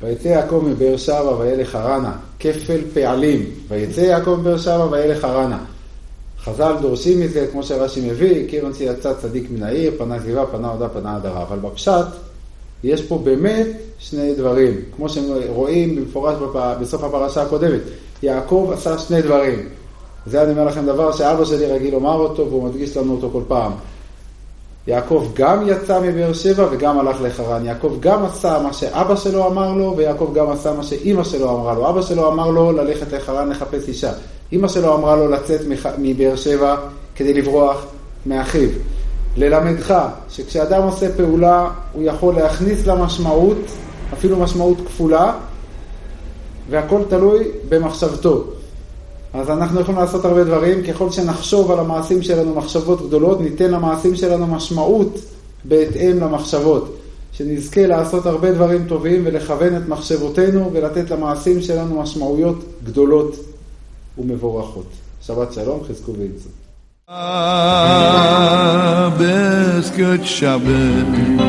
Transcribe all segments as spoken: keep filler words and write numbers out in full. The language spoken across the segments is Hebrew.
ויצא יעקב מבאר שבע וילך חרנה, כפל פעלים. ויצא יעקב מבאר שבע וילך חרנה. חז"ל דורשים מזה, כמו שרש"י מביא, כיוון שיצא צדיק מן העיר, פנה סביבה, פנה הודה, פנה הדרה. אבל בפשט, יש פה באמת שני דברים. כמו שרואים במפורש בסוף הפרשה הקודמת. יעקב עשה שני דברים. זה אני אומר לכם דבר שאבא שלי רגיל לומר אותו, והוא מדגיש לנו אותו כל פעם. יעקב גם יצא מבאר שבע וגם הלך לחרן. יעקב גם עשה מה שאבא שלו אמר לו, ויעקב גם עשה מה שאמא שלו אמרה לו. אבא שלו אמר לו ללכת לחרן לחפש אישה. אמא שלו אמרה לו לצאת מבאר שבע כדי לברוח מאחיו. ללמדך שכשאדם עושה פעולה, הוא יכול להכניס לה משמעות, אפילו משמעות כפולה, והכל תלוי במחשבתו. אז אנחנו יכולים לעשות הרבה דברים, ככל שנחשוב על המעשים שלנו מחשבות גדולות, ניתן למעשים שלנו משמעות בהתאם למחשבות. שנזכה לעשות הרבה דברים טובים ולכוון את מחשבותינו ולתת למעשים שלנו משמעויות גדולות ומבורכות. שבת שלום, חזקו ויצאו. Shabbos, good Shabbos,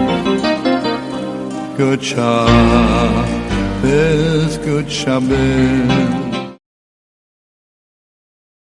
good Shabbos, good Shabbos.